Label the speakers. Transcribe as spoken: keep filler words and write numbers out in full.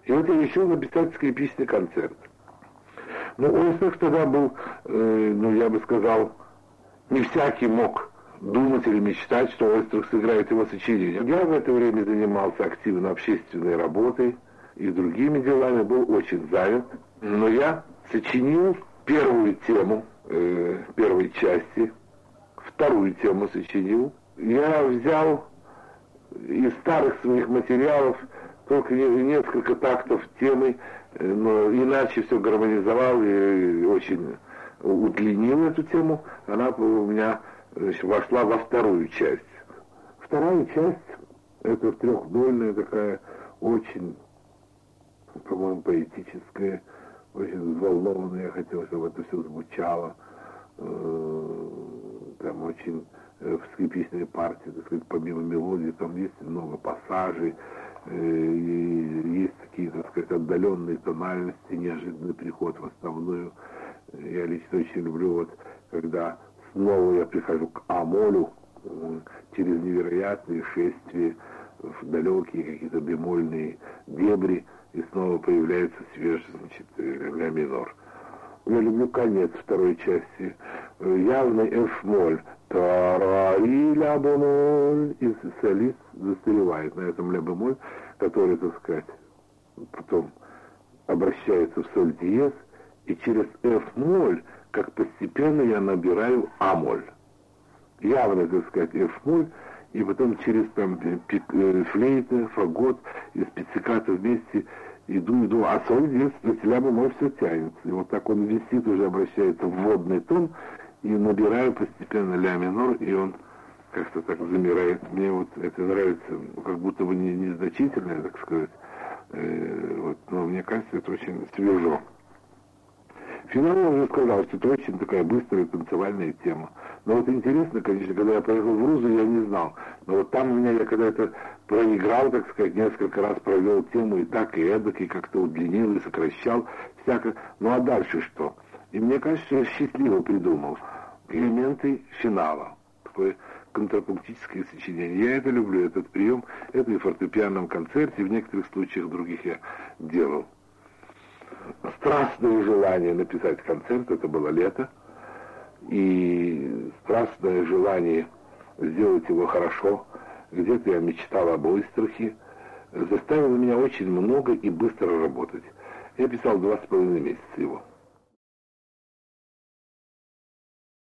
Speaker 1: И вот я решил написать скрипичный концерт. Ну, Ойстрах тогда был, э, ну, я бы сказал, не всякий мог думать или мечтать, что Ойстрах сыграет его сочинение. Я в это время занимался активно общественной работой и другими делами, был очень занят. Но я сочинил первую тему э, первой части, вторую тему сочинил. Я взял из старых своих материалов только несколько тактов темы, но иначе все гармонизовал и очень удлинил эту тему. Она у меня, значит, вошла во вторую часть. Вторая часть — это трехдольная такая, очень, по-моему, поэтическая, очень взволнованная. Я хотел, чтобы это все звучало. Там очень в скрипичной партии, так сказать, помимо мелодии, там есть много пассажей, и есть такие, так сказать, отдаленные тональности, неожиданный приход в основную. Я лично очень люблю, вот, когда снова я прихожу к а-молю через невероятные шествия в далекие какие-то бемольные дебри, и снова появляется свежий, значит, ля минор. Я люблю конец второй части. Явный эф-моль. Тарари ля-бемоль. И солист застаревает на этом ля-бемоль, который, так сказать, потом обращается в соль-диез, и через эф-моль, как постепенно я набираю а-моль. Явно, так сказать, эф-моль, и потом через там пик, э, флейта, фагот и спецификаты вместе иду, иду, а соль диез на ля-бемоль все тянется. И вот так он висит, уже обращается в водный тон, и набираю постепенно ля минор, и он как-то так замирает. Мне вот это нравится, как будто бы не, незначительное, так сказать. Э, вот, но мне кажется, это очень свежо. Финал я уже сказал, что это очень такая быстрая танцевальная тема. Но вот интересно, конечно, когда я поехал в Рузу, я не знал. Но вот там у меня, я когда это проиграл, так сказать, несколько раз провел тему и так, и эдак, и как-то удлинил, и сокращал, всякое. Ну а дальше что? И мне кажется, что я счастливо придумал элементы финала. Такое контрапунктическое сочинение. Я это люблю, этот прием. Это и в фортепианном концерте, в некоторых случаях других я делал. Страстное желание написать концерт, это было лето, и страстное желание сделать его хорошо, где-то я мечтал об Ойстрахе, заставило меня очень много и быстро работать. Я писал два с половиной месяца его.